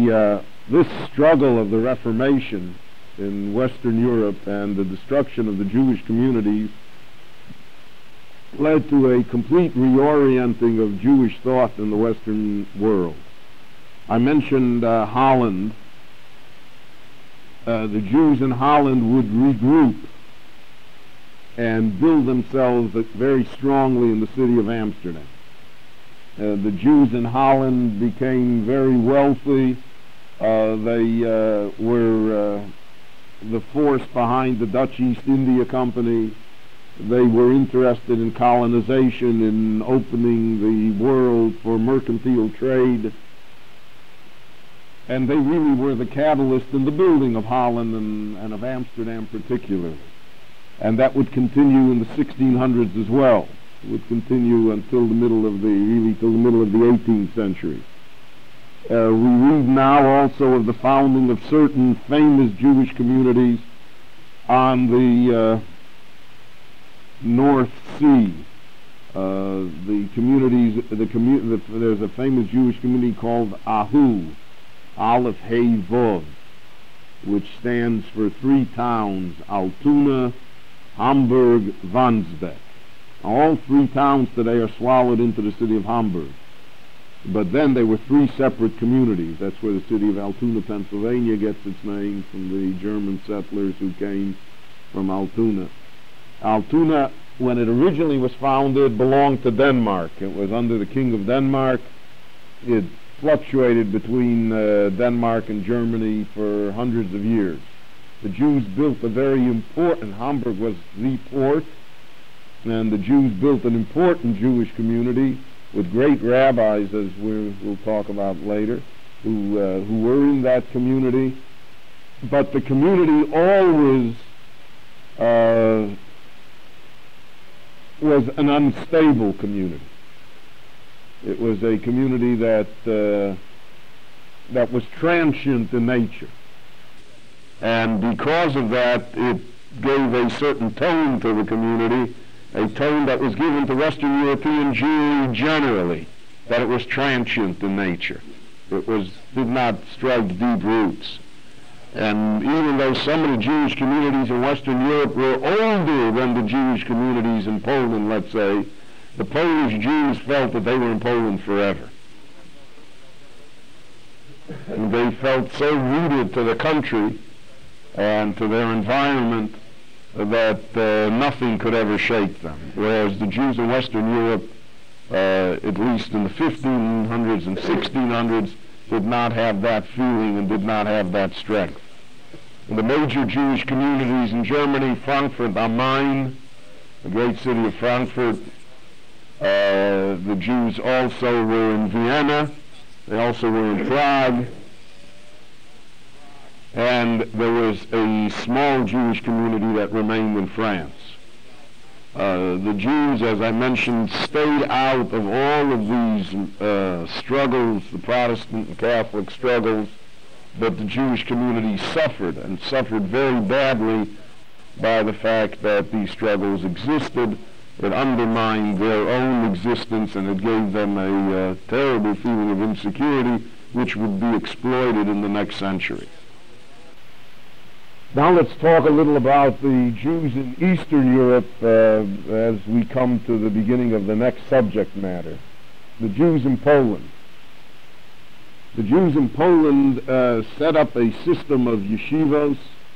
this struggle of the Reformation in Western Europe and the destruction of the Jewish communities led to a complete reorienting of Jewish thought in the Western world. I mentioned Holland. The Jews in Holland would regroup and build themselves very strongly in the city of Amsterdam. The Jews in Holland became very wealthy. They were the force behind the Dutch East India Company. They were interested in colonization, in opening the world for mercantile trade. And they really were the catalyst in the building of Holland and of Amsterdam particularly. And that would continue in the 1600s as well. It would continue until the middle of the 18th century. We read now also of the founding of certain famous Jewish communities on the North Sea. There's a famous Jewish community called Ahu, Aleph Hey Vov, which stands for three towns: Altona, Hamburg, Wandsbek. All three towns today are swallowed into the city of Hamburg. But then they were three separate communities. That's where the city of Altoona, Pennsylvania gets its name, from the German settlers who came from Altona. Altona, when it originally was founded, belonged to Denmark. It was under the King of Denmark. It fluctuated between Denmark and Germany for hundreds of years. The Jews built a very important, Hamburg was the port, and the Jews built an important Jewish community with great rabbis, as we'll talk about later, who were in that community. But the community always was an unstable community. It was a community that was transient in nature. And because of that, it gave a certain tone to the community, a tone that was given to Western European Jewry generally, that it was transient in nature. It did not strike deep roots. And even though some of the Jewish communities in Western Europe were older than the Jewish communities in Poland, let's say, the Polish Jews felt that they were in Poland forever. And they felt so rooted to the country and to their environment that nothing could ever shake them. Whereas the Jews in Western Europe, at least in the 1500s and 1600s, did not have that feeling and did not have that strength. In the major Jewish communities in Germany, Frankfurt am Main, the great city of Frankfurt, the Jews also were in Vienna, they also were in Prague, and there was a small Jewish community that remained in France. The Jews, as I mentioned, stayed out of all of these struggles, the Protestant and Catholic struggles, but the Jewish community suffered, and suffered very badly by the fact that these struggles existed. It undermined their own existence, and it gave them a terrible feeling of insecurity, which would be exploited in the next century. Now let's talk a little about the Jews in Eastern Europe as we come to the beginning of the next subject matter. The Jews in Poland. The Jews in Poland set up a system of yeshivos,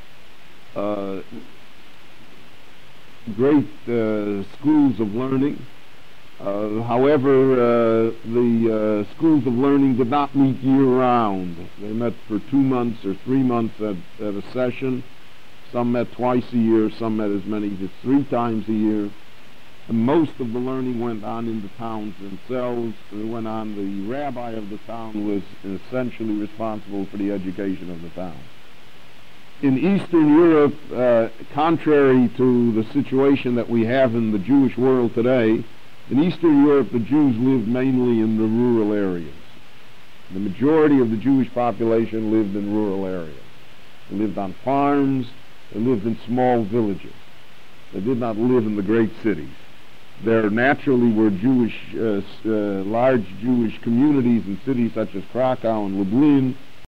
great schools of learning. However, the schools of learning did not meet year-round. They met for 2 months or 3 months at a session. Some met twice a year, some met as many as 3 times a year. And most of the learning went on in the towns themselves. The rabbi of the town was essentially responsible for the education of the town. In Eastern Europe, contrary to the situation that we have in the Jewish world today, in Eastern Europe, the Jews lived mainly in the rural areas. The majority of the Jewish population lived in rural areas. They lived on farms, they lived in small villages. They did not live in the great cities. There naturally were large Jewish communities in cities such as Krakow and Lublin,